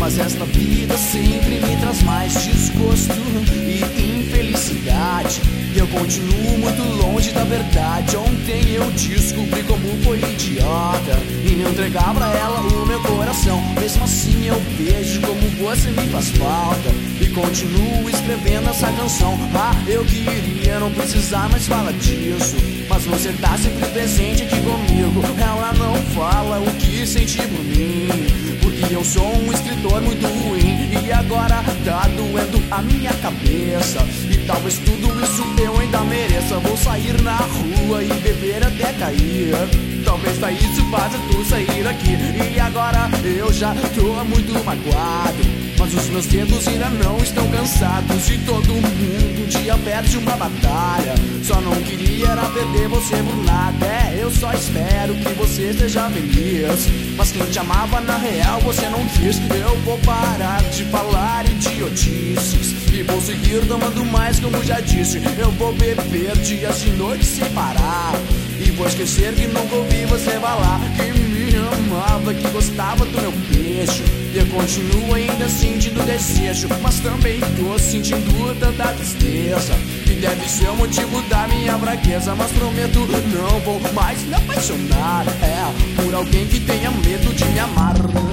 Mas esta vida sempre me traz mais desgosto e infelicidade. E eu continuo muito longe da verdade. Ontem eu descobri como foi idiota e entregar pra ela o meu coração. Mesmo assim eu vejo como você me faz falta e continuo escrevendo essa canção. Ah, eu queria não precisar mais falar disso, mas você tá sempre presente aqui comigo. Ela não fala o que sente por mim, porque eu sou um escritor muito ruim. E agora tá doendo a minha cabeça, e talvez tudo isso eu ainda mereça. Vou sair na rua e beber até cair. Talvez pra isso faça tu sair daqui. E agora eu já tô muito magoado, mas os meus dedos ainda não estão cansados. E todo mundo um dia perde uma batalha. Só não queria era perder você por nada. É, eu só espero que você esteja feliz, mas quem te amava na real você não quis. Eu vou parar de falar idiotices e vou seguir tomando mais, como já disse. Eu vou beber dias e noites sem parar, e vou esquecer que nunca ouvi você falar que me amava, que gostava do meu beijo. E eu continuo ainda sentindo desejo, mas também tô sentindo tanta tristeza, e deve ser o motivo da minha fraqueza. Mas prometo, não vou mais me apaixonar, por alguém que tenha medo de me amar.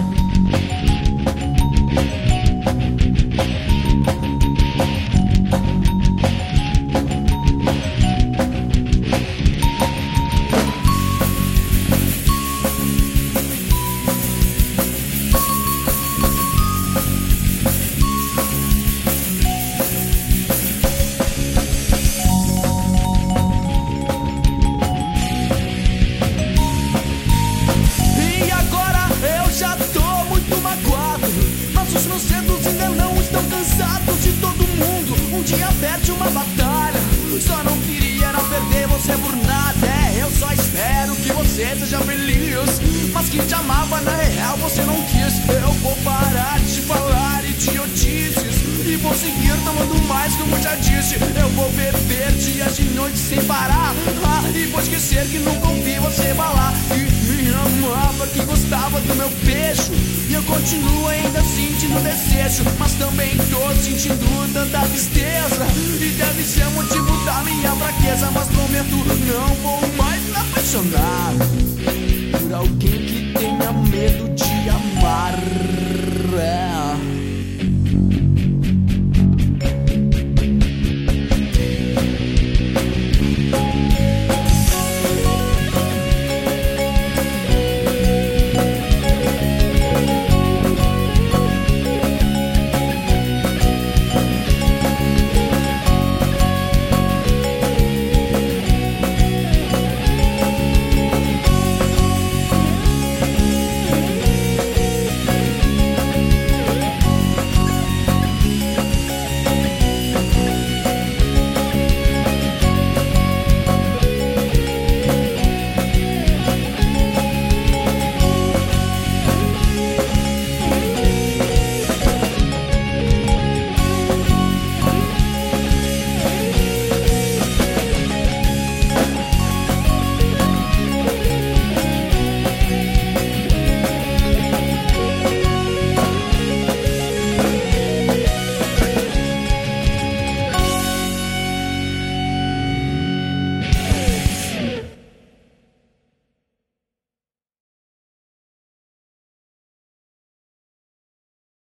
Os meus dedos ainda não estão cansados, de todo mundo um dia perde uma batalha. Só não queria não perder você por nada. É, eu só espero que você seja feliz, mas quem te amava na real você não quis. Eu vou parar de falar idiotices e vou seguir tomando mais, como já disse. Eu vou beber dias e noites sem parar, e vou esquecer que nunca ouvi você falar que me amava, que gostava do meu beijo. E eu continuo ainda sentindo desejo, mas também tô sentindo tanta tristeza, e deve ser motivo da minha fraqueza. Mas prometo, não vou mais me apaixonar.